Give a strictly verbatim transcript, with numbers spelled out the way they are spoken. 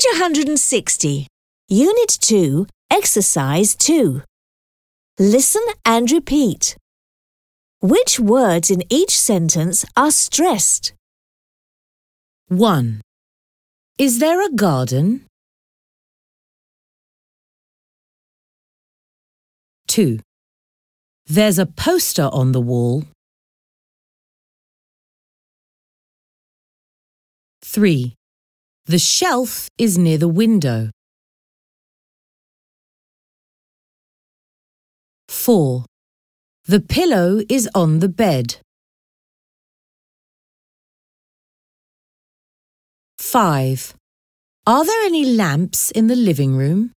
one hundred sixty. Unit two, Exercise two. Listen and repeat. Which words in each sentence are stressed? one. Is there a garden? two. There's a poster on the wall. three. The shelf is near the window. four. The pillow is on the bed. five. Are there any lamps in the living room?